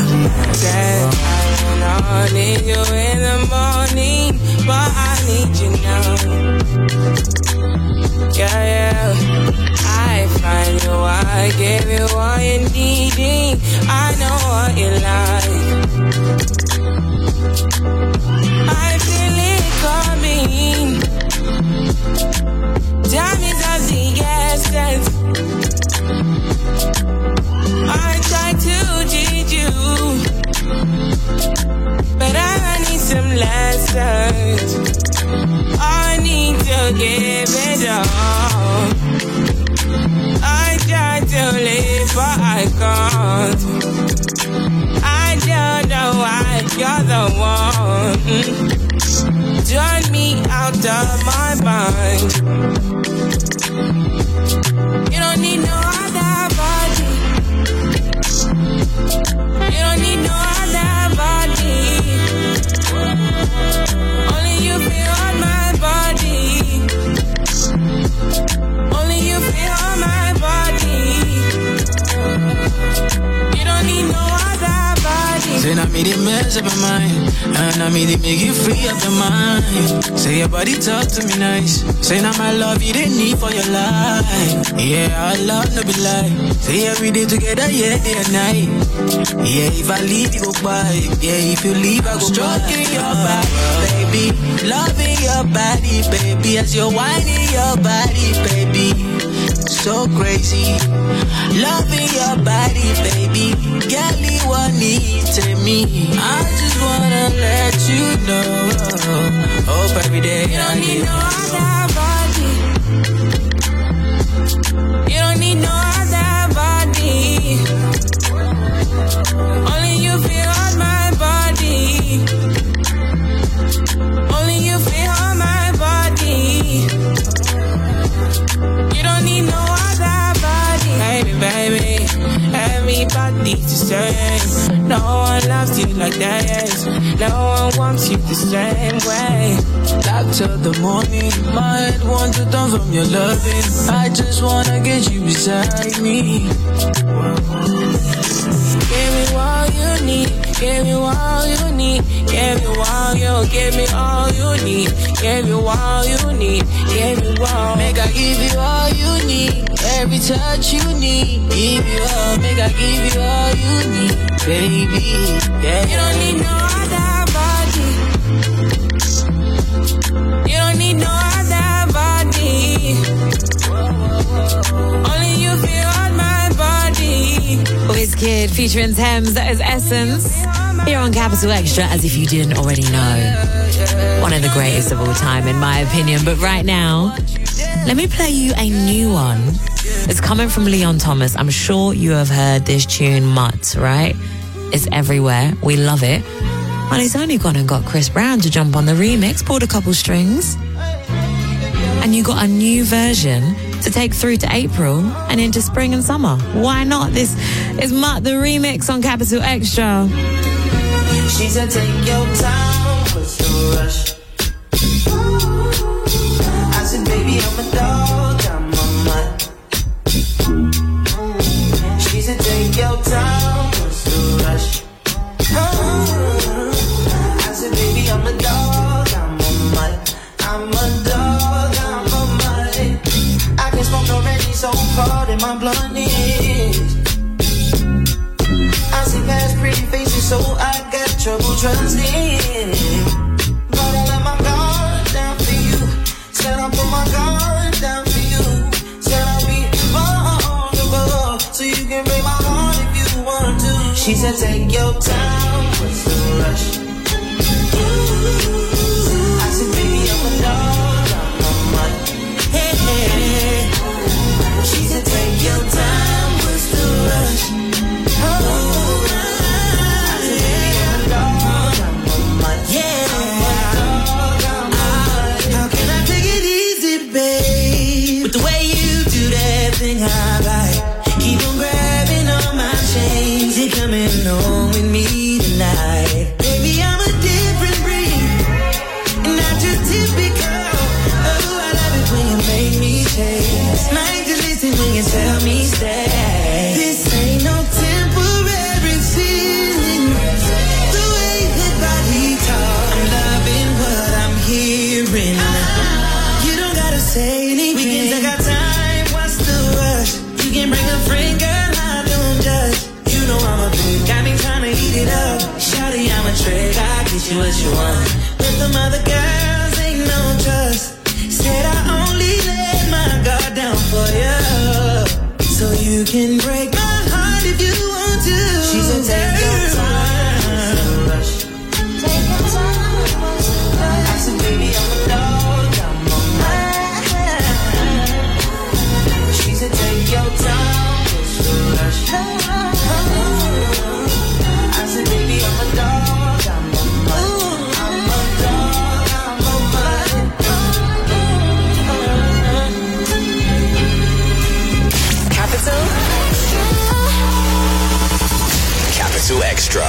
I need you in the morning, but I need you now. Yeah. I find you, I give you all you need. I know what you like. I feel it coming. Time is of the essence. I try to teach you. give it all. I try to live, but I can't. I don't know why you're the one. Turn me out of my mind. You don't need no other body. You don't need no other body. Only you feel on my body. Only you feel on my body. You don't need no other body. Say I made it mess up your mind, and I made it make you free up your mind. Say your body talk to me nice. Say now my love you didn't need for your life. Yeah, our love no be lie. Say every day together, yeah, day and night. Yeah, if I leave you go by. Yeah, if you leave I go stroking your body, baby. Loving your body, baby. As you're whining your body, baby. So crazy. Loving your body, baby. Girl, you want need to me. I just wanna let you know. Hope every day you don't need no other body. You don't need no other body. Only you feel on my body. Only you feel on my body. You don't need no other body. Baby, baby, everybody to say. No one loves you like that. No one wants you the same way. Like till the morning, my head wants to turn from your loving. I just wanna get you beside me. Give me all you need. Give me all you need. Give me all you. Give me all you need. Give me all you need. Give me all. Make I give you all you need. Every touch you need. Give you all. Make I give you all you need, baby. Yeah. You don't need no other body. You don't need no other body. Only you feel on my body. WizKid featuring Thames, that is Essence. Here on Capital Extra, as if you didn't already know. One of the greatest of all time, in my opinion. But right now, let me play you a new one. It's coming from Leon Thomas. I'm sure you have heard this tune, Mutt, right? It's everywhere. We love it. And he's only gone and got Chris Brown to jump on the remix, pulled a couple strings. And you got a new version to take through to April and into spring and summer. Why not? This is Mutt, the remix on Capital Extra. She said, take your time, what's the rush? I said, baby, I'm a dog, I'm a mutt. She said, take your time, what's the rush? I said, baby, I'm a dog, I'm a mutt. I'm a dog, I'm a mutt. I can smoke already, so cold in my blunt is. I see past pretty faces, so I got trouble trusting. But I let my guard down for you. Said I put my guard down for you. Said I'll be vulnerable, so you can break my heart if you want to. She said, take your time, what's the rush? I said, baby, I'm a dog, I'm a mutt. Hey, hey. She said, take your time, what's the rush? I like. Keep on grabbing on my chains. You're coming home with me tonight. Baby, I'm a different breed, not just typical. Oh, I love it when you make me change. Like to listen when you tell me stay. This ain't no temporary feeling. The way that body talk, I'm loving what I'm hearing. You don't gotta say anything. We can take our time. You can bring a friend, girl, I don't judge. You know I'm a big, got me trying to eat it up. Shawty, I'm a trick, I'll get you what you want. But them other girls ain't no trust. Said I only let my guard down for you, so you can break my heart if you want to. She said take your time. Take your time. I said baby, I'm a dog, I'm a man. Capital Extra.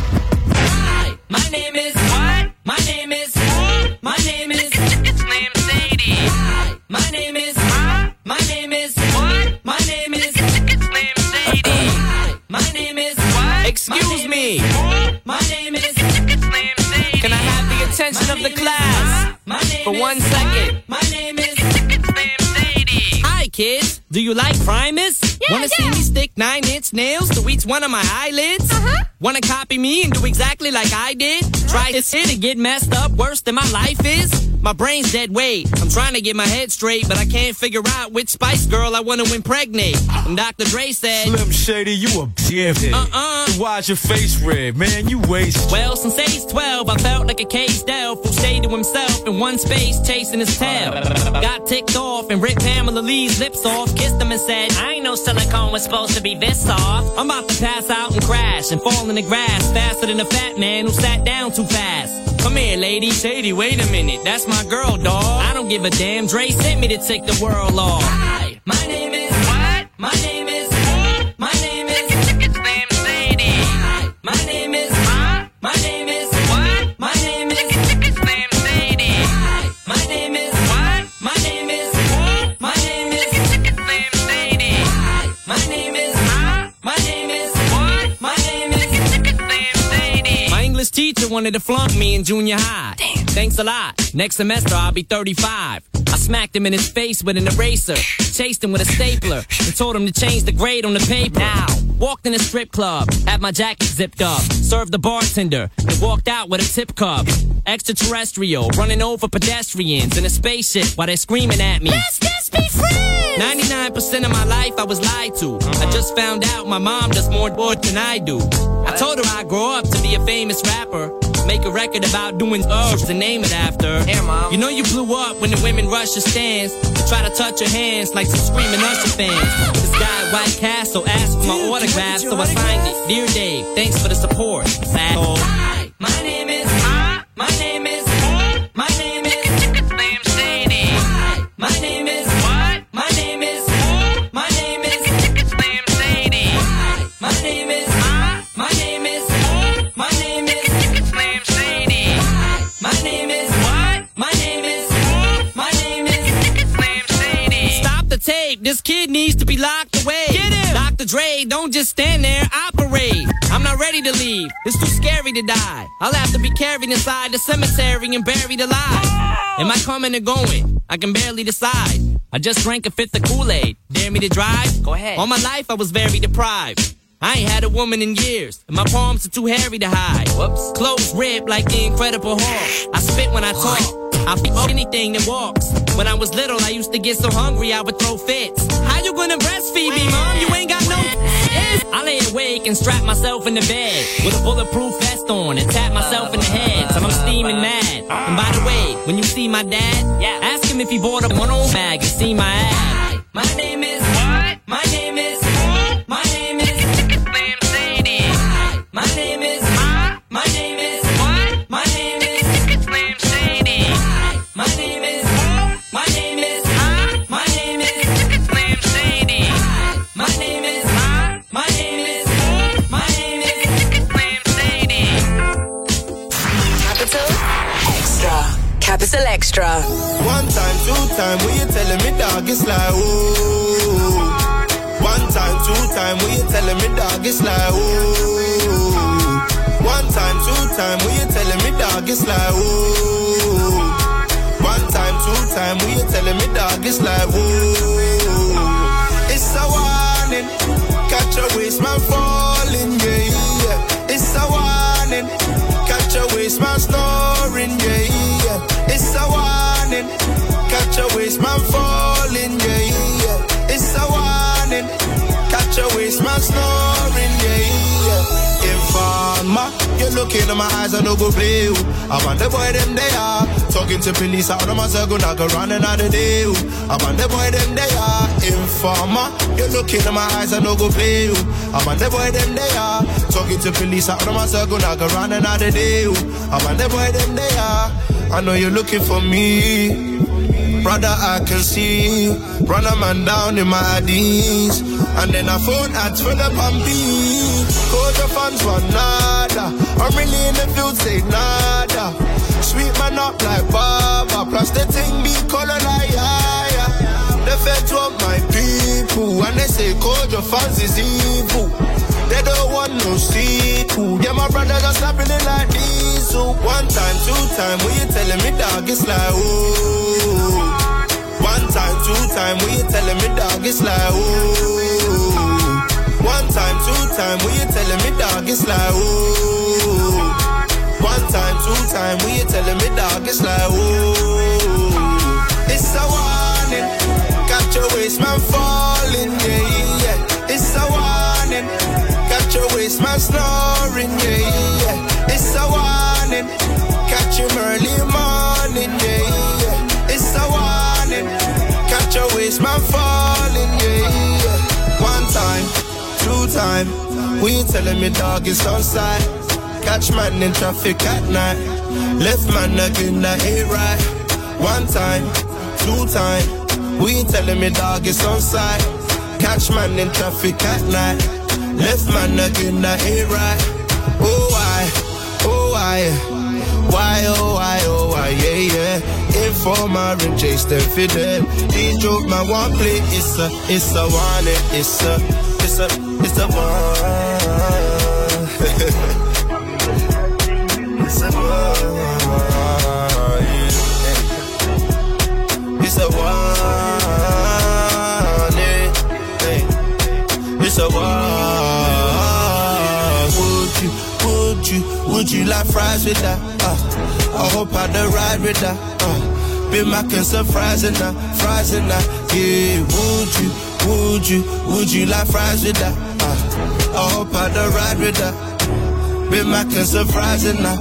Hi, my name is what? My name is my name is Slim Shady. Hi, my name is my name is what? My name is Slim Shady. Hi, my name is what? Excuse me. My name is Slim Shady. Can I have the attention of the class for 1 second? My name is Slim Shady. Hi, kids. Do you like Primus? Wanna see me stick 9-inch nails to each one of my eyelids? Wanna copy me and do exactly like I did? Try this shit and get messed up worse than my life is? My brain's dead weight. I'm trying to get my head straight, but I can't figure out which Spice Girl I wanna impregnate. And Dr. Dre said, Slim Shady, you a dickhead. So why's your face red, man? You wasted. Well, since age 12, I felt like a caged elf who stayed to himself in one space chasing his tail. Got ticked off and ripped Pamela Lee's lips off, kissed him and said, I ain't know silicone was supposed to be this soft. I'm about to pass out and crash and fall in the grass faster than a fat man who sat down too fast. Come here, lady. Shady, wait a minute. That's my girl, dawg. I don't give a damn. Dre sent me to take the world off. Hi, my name is what? My name is my name is Slim Shady. Hi, my name is my name is what? My name is Slim Shady. Hi, my name is what? My name is my name is Slim Shady. Hi, my name is my name is what? My name is Slim Shady. My English teacher wanted to flunk me in junior high. Damn. Thanks a lot. Next semester I'll be 35. I smacked him in his face with an eraser, chased him with a stapler, and told him to change the grade on the paper. Now, walked in a strip club, had my jacket zipped up, served the bartender, and walked out with a tip cup. Extraterrestrial, running over pedestrians in a spaceship while they're screaming at me. Let's just be friends! 99% of my life I was lied to. I just found out my mom does more than I do. I told her I'd grow up to be a famous rapper, make a record about doing herbs and name it after. Here, Mom. You know you blew up when the women rush your stands to try to touch your hands like some screaming Usher fans. This guy at White Castle asked for my autograph, so I signed it. Dear Dave, thanks for the support. Asshole. Hi, my name is my name is my name is Slim Shady. Hi, my name is what? My name is my name is Slim Shady. Hi, my name is my name is my name is Slim Shady. Hi, my name is what? My name is my name is Slim Shady. Stop the tape. This kid needs to be locked away. Get him. Dr. Dre, don't just stand there, operate. I'm not ready to leave. It's too scary to die. I'll have to be carried inside the cemetery and buried alive. Am I coming or going? I can barely decide. I just drank a fifth of Kool-Aid. Dare me to drive? Go ahead. All my life I was very deprived. I ain't had a woman in years, and my palms are too hairy to hide. Whoops. Clothes ripped like the Incredible Hulk. I spit when I talk. I'll feed anything that walks. When I was little, I used to get so hungry I would throw fits. How you gonna breastfeed me, Mom? You ain't got no I lay awake and strap myself in the bed with a bulletproof vest on and tap myself in the head till I'm steaming mad. And by the way, when you see my dad, ask him if he bought a one-on bag and see my ad. My name is what? My name is my name is Slim Shady. My name is my name is what? My name is Slim Shady. My name is my name is my name is Slim Shady. My name is my name is Slim Shady. Capital Extra. Capital Extra. One time, two time, when you telling me dog, it's like ooh. One time, two time, when you telling me dog, it's like ooh. One time, two time, when you telling me dog, it's like ooh. One time, two time, when you telling me dog, it's like ooh. It's a warning, catch a waist man falling, yeah. It's a warning, catch a waist man snoring, yeah. It's a warning, catch a waist man falling, yeah. It's a warning, catch a waist man snoring, yeah. Informer, you look into my eyes, I no go play you. I'm on the boy them they are talking to police out of my circle, I go run another day. I'm on the boy them they are. Informer, you look into my eyes, I no go play you. I'm on the boy them they are talking to police out of my circle, I go run another day. I'm on the boy them they are. I know you're looking for me. Brother, I can see you. Run a man down in my IDs. And then I phone ads for the pumpy. Cause the fans want nada. I'm really in the field, say nada. Sweet man up like Baba. Plus the thing be color like yeah. The feds want my people. And they say cause your fans is evil. They don't want no sequel. Yeah, my brothers are snapping it like this. So 1 time, 2 time, when you telling me dog, it's like ooh. 1 time, 2 time, when you telling me dog, it's like ooh. 1 time, 2 time, when you telling me dog, it's like ooh. 1 time, 2 time, when you telling me dog, it's like ooh. It's a warning. Catch your waist, man, falling, yeah. It's a warning. Catch your waist, man, snoring, yeah. It's a warning. Catch him early morning, yeah. It's a warning. Catch your waist, man, falling, yeah. 1 time, 2 time. We telling me dog is on side. Catch man in traffic at night. Left man again, that ain't right. 1 time, 2 time. We telling me dog is on side. Catch man in traffic at night. Left man again, that ain't right. Oh why, oh why, why, oh why, oh why, yeah. Informer and chase them for them. These joke man one play, it's a one, it's a one. It's a one, it's a one. It's a war. Would you like fries with that? I hope I don't ride with that. Be making some fries in that, yeah. Would you like fries with that? I hope I don't ride with that. Be making some fries in that,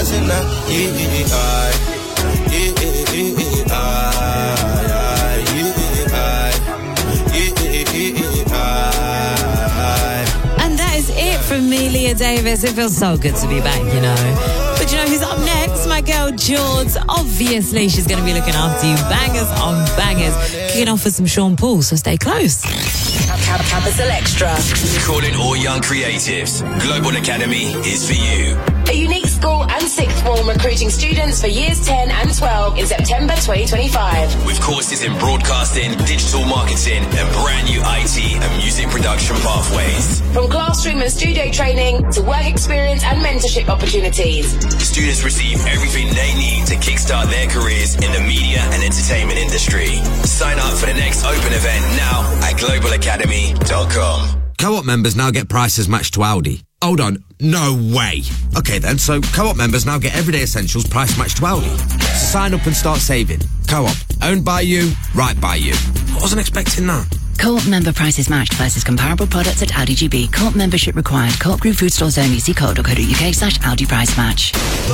And that is it from me, Leah Davis. It feels so good to be back, you know. But you know who's up next? My girl, George. Obviously, she's going to be looking after you. Bangers on bangers. Kicking off with some Sean Paul, so stay close. Capital Extra. Calling all young creatives. Global Academy is for you. A unique school and sixth form recruiting students for years 10 and 12 in September 2025. With courses in broadcasting, digital marketing, and brand new IT and music production pathways. From classroom and studio training to work experience and mentorship opportunities. Students receive everything they need to kickstart their careers in the media and entertainment industry. Sign up for the next open event now at globalacademy.com. Co-op members now get prices matched to Audi. Hold on, no way. Okay then, so Co-op members now get everyday essentials price matched to Audi. So sign up and start saving. Co-op, owned by you, right by you. I wasn't expecting that. Co-op member prices matched versus comparable products at Audi GB. Co-op membership required. Co-op Group Food Stores only. See co.uk/Audi price match.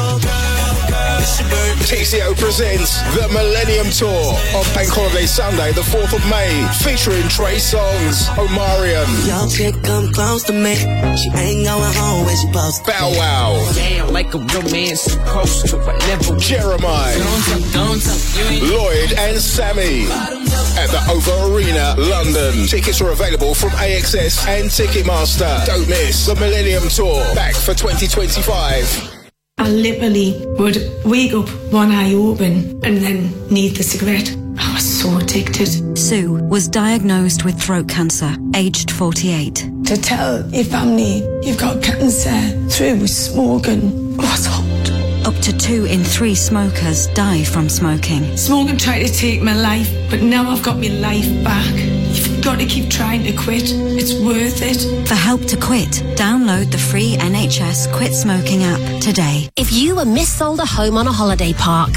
TCO presents the Millennium Tour on Bank Holiday Sunday, the 4th of May, featuring Trey Songz, Omarion, your chick come close to me. She ain't going home when she posts. Bow Wow, damn, like a real man supposed to, but never. Jeremiah, don't talk, Lloyd and Sammy at the OVO Arena, London. Tickets are available from AXS and Ticketmaster. Don't miss the Millennium Tour, back for 2025. I literally would wake up one eye open and then need the cigarette. I was so addicted. Sue was diagnosed with throat cancer, aged 48. To tell your family you've got cancer through smoking was hard. Up to 2 in 3 smokers die from smoking. Smoking tried to take my life, but now I've got my life back. You've got to keep trying to quit. It's worth it. For help to quit, download the free NHS Quit Smoking app today. If you were missold a home on a holiday park,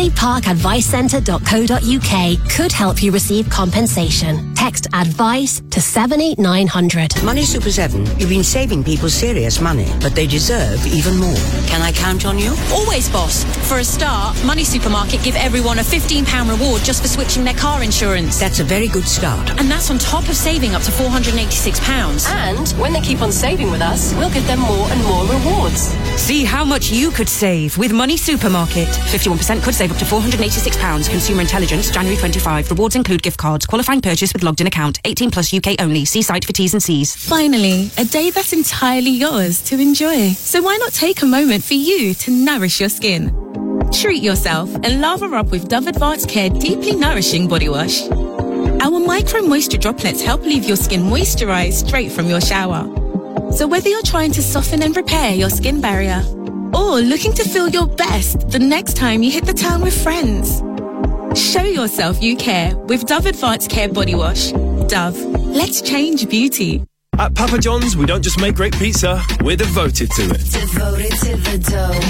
holidayparkadvicecentre.co.uk could help you receive compensation. Text ADVICE to 78900. Money Super 7, you've been saving people serious money, but they deserve even more. Can I count on you? Always, boss. For a start, Money Supermarket give everyone a £15 reward just for switching their car insurance. That's a very good start. And that's That's on top of saving up to £486. And when they keep on saving with us, we'll give them more and more rewards. See how much you could save with Money Supermarket. 51% could save up to £486. Consumer Intelligence, January 25. Rewards include gift cards. Qualifying purchase with logged in account. 18 plus UK only. See site for T's and C's. Finally, a day that's entirely yours to enjoy. So why not take a moment for you to nourish your skin? Treat yourself and lather up with Dove Advanced Care Deeply Nourishing Body Wash. Our micro moisture droplets help leave your skin moisturized straight from your shower. So whether you're trying to soften and repair your skin barrier or looking to feel your best the next time you hit the town with friends, show yourself you care with Dove Advanced Care Body Wash. Dove, let's change beauty. At Papa John's, we don't just make great pizza, we're devoted to it. Devoted to the dough.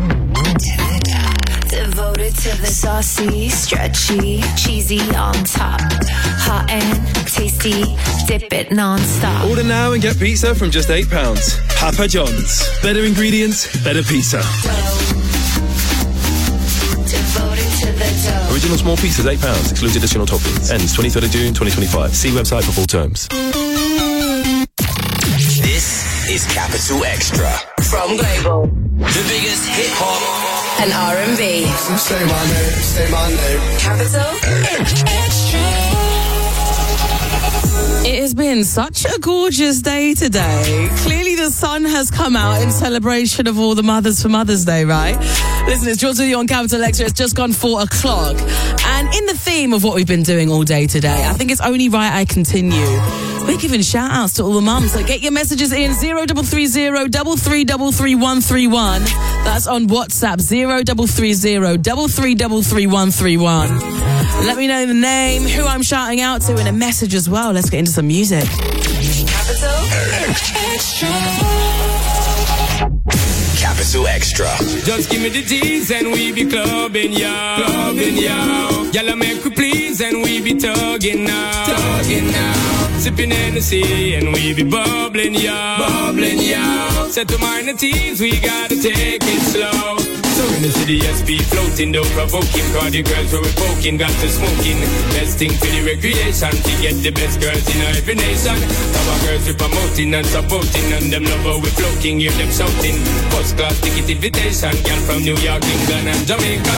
Devoted to the saucy, stretchy, cheesy on top. Hot and tasty, dip it non-stop. Order now and get pizza from just £8. Papa John's. Better ingredients, better pizza. Devoted to the dough. Original small pizzas, £8. Excludes additional toppings. Ends 23rd of June 2025. See website for full terms. This is Capital Extra. From Global. The biggest hip-hop and R&B. Say my name. Capital Extra. It has been such a gorgeous day today. Clearly the sun has come out in celebration of all the mothers for Mother's Day, right? Listen, it's Jules with you on Capital Extra. It's just gone 4 o'clock. And in the theme of what we've been doing all day today, I think it's only right I continue. We're giving shout outs to all the mums. So get your messages in 0330 3333 131. That's on WhatsApp 0330 3333 131. Let me know the name, who I'm shouting out to, and a message as well. Let's get into some music. Capital Extra. Capital Extra. Just give me the G's and we be clubbing, yo. Clubbing, yo. Y'all make we please and we be tugging now. Tugging now. Sipping Hennessy and we be bubbling, yo. Bubbling, yo. Set to minor teens, we gotta take it slow. So in the city, SP floating, though provoking. Cause the girls were poking, got to smoking. Best thing for the recreation, to get the best girls in every nation. Our girls we promoting and supporting, and them love how we floating, hear them shouting. First class ticket invitation, girl from New York, England and Jamaica.